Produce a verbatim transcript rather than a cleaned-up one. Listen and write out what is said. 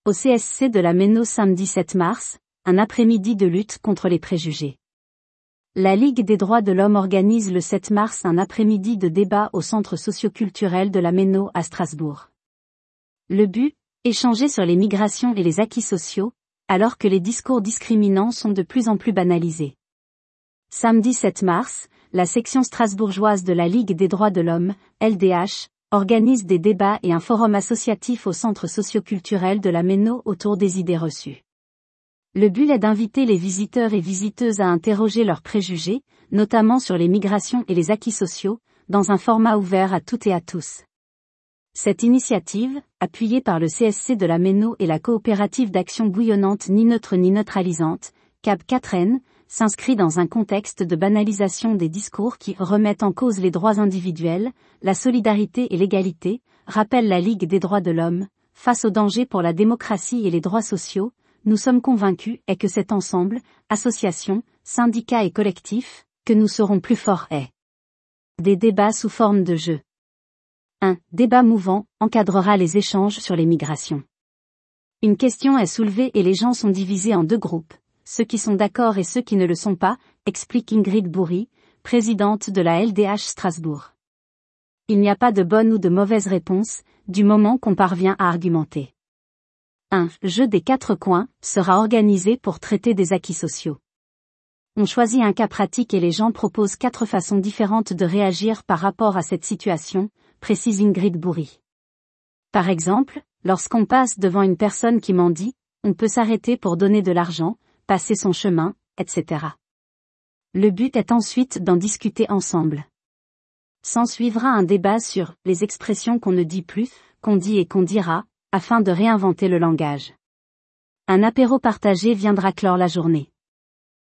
Au C S C de la Méno samedi sept mars, un après-midi de lutte contre les préjugés. La Ligue des droits de l'homme organise le sept mars un après-midi de débat au centre socioculturel de la Méno à Strasbourg. Le but, échanger sur les migrations et les acquis sociaux, alors que les discours discriminants sont de plus en plus banalisés. Samedi sept mars, la section strasbourgeoise de la Ligue des droits de l'homme, L D H, organise des débats et un forum associatif au centre socioculturel de la Méno autour des idées reçues. Le but est d'inviter les visiteurs et visiteuses à interroger leurs préjugés, notamment sur les migrations et les acquis sociaux, dans un format ouvert à toutes et à tous. Cette initiative, appuyée par le C S C de la Méno et la coopérative d'action bouillonnante ni neutre ni neutralisante, C A B quatre N, s'inscrit dans un contexte de banalisation des discours qui remettent en cause les droits individuels, la solidarité et l'égalité, rappelle la Ligue des droits de l'homme. Face aux dangers pour la démocratie et les droits sociaux, nous sommes convaincus est que c'est ensemble, associations, syndicats et collectifs, que nous serons plus forts et. Des débats sous forme de jeu. Un débat mouvant encadrera les échanges sur les migrations. Une question est soulevée et les gens sont divisés en deux groupes, ceux qui sont d'accord et ceux qui ne le sont pas, explique Ingrid Bourri, présidente de la L D H Strasbourg. Il n'y a pas de bonne ou de mauvaise réponse, du moment qu'on parvient à argumenter. Un jeu des quatre coins sera organisé pour traiter des acquis sociaux. On choisit un cas pratique et les gens proposent quatre façons différentes de réagir par rapport à cette situation, précise Ingrid Bourri. Par exemple, lorsqu'on passe devant une personne qui mendie, on peut s'arrêter pour donner de l'argent, passer son chemin, et cetera. Le but est ensuite d'en discuter ensemble. S'ensuivra un débat sur les expressions qu'on ne dit plus, qu'on dit et qu'on dira, afin de réinventer le langage. Un apéro partagé viendra clore la journée.